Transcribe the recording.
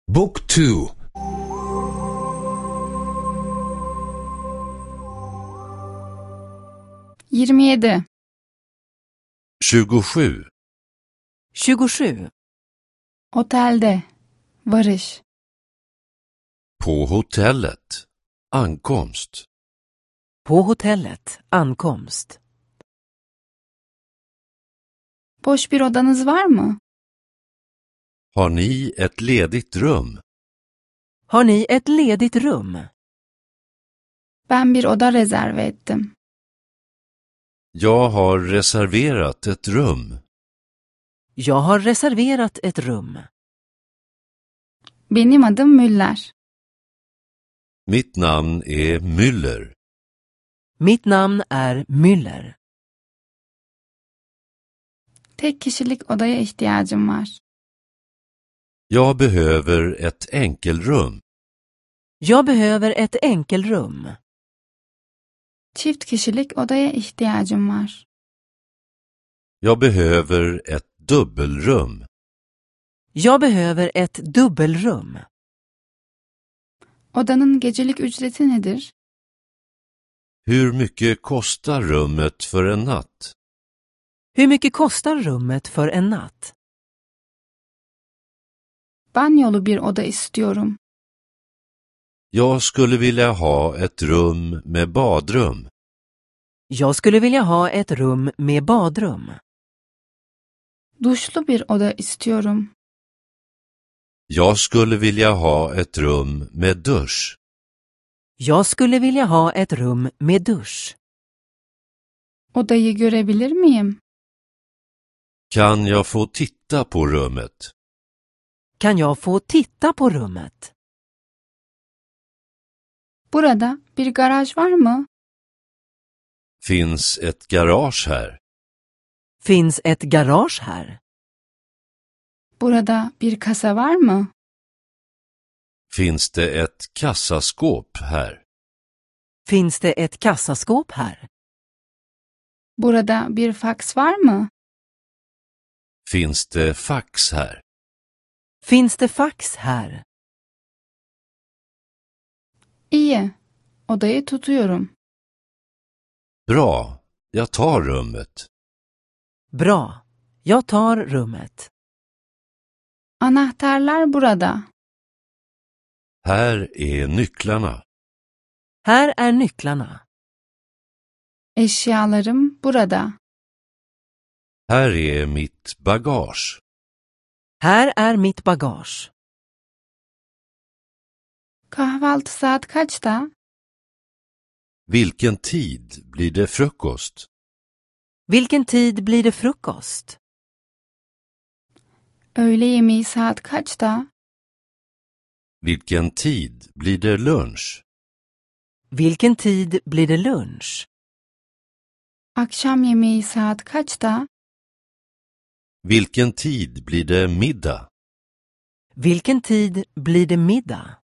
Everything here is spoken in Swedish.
Book 2. 27. 27. 27. Otelde. Varış. På hotellet. Ankomst. På hotellet. Ankomst. Boş bir odanız var mı? Har ni ett ledigt rum? Har ni ett ledigt rum? Ben bir oda rezerve ettim. Jag har reserverat ett rum. Jag har reserverat ett rum. Benim adım Müller. Mitt namn är Müller. Mitt namn är Müller. Tek kişilik odaya ihtiyacım var. Jag behöver ett enkelrum. Jag behöver ett enkelrum. Çift kişilik odaya ihtiyacım var. Jag behöver ett dubbelrum. Jag behöver ett dubbelrum. Odanın gecelik ücreti nedir? Hur mycket kostar rummet för en natt? Hur mycket kostar rummet för en natt? Banyolu bir oda istiyorum. Jag skulle vilja ha ett rum med badrum. Jag skulle vilja ha ett rum med badrum. Duşlu bir oda istiyorum. Jag skulle vilja ha ett rum med dusch. Jag skulle vilja ha ett rum med dusch. Odayı görebilir miyim? Kan jag få titta på rummet? Kan jag få titta på rummet? Burada bir garaj var mı? Finns ett garage här? Finns ett garage här? Burada bir kasa var mı? Finns det ett kassaskåp här? Finns det ett kassaskåp här? Burada bir faks var mı? Finns det fax här? Finns det fax här? İyi. Odayı tutuyorum. Bra, jag tar rummet. Bra. Jag tar rummet. Anahtarlar burada. Här är nycklarna. Här är nycklarna. Eşyalarım burada. Här är mitt bagage. Här är mitt bagage. Kahvaltı saat kaçta? Vilken tid blir det frukost? Vilken tid blir det frukost? Öğle yemeği saat kaçta? Vilken tid blir det lunch? Vilken tid blir det lunch? Akşam yemeği saat kaçta? Vilken tid blir det middag? Vilken tid blir det middag?